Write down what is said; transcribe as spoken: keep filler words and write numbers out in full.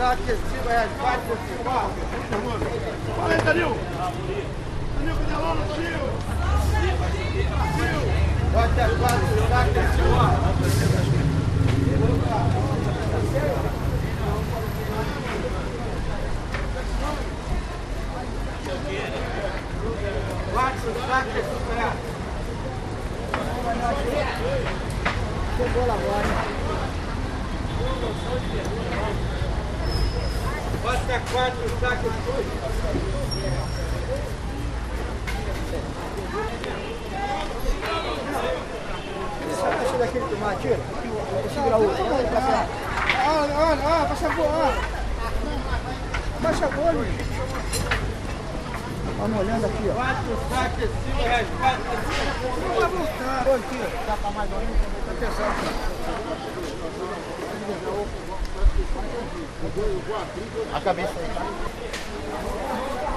saques, cinco reais, quatro por cinco. Fala aí, Danil. Danil, cadê a lona, Danil? Bota quatro saques, cinco. Quatro saques, cinco reais. Chegou lá agora. Bota quatro sacos dois. Deixa daquele tomate, tira. Segura o outro. Olha, olha, olha, baixa a boa. Baixa a boa, Luiz. Vamos olhando aqui, ó. Quatro sacos, cinco reais. Quatro sacos. Não vai voltar. Olha aqui, ó. Dá pra mais ou menos. Tá pesado. A cabeça aí, tá?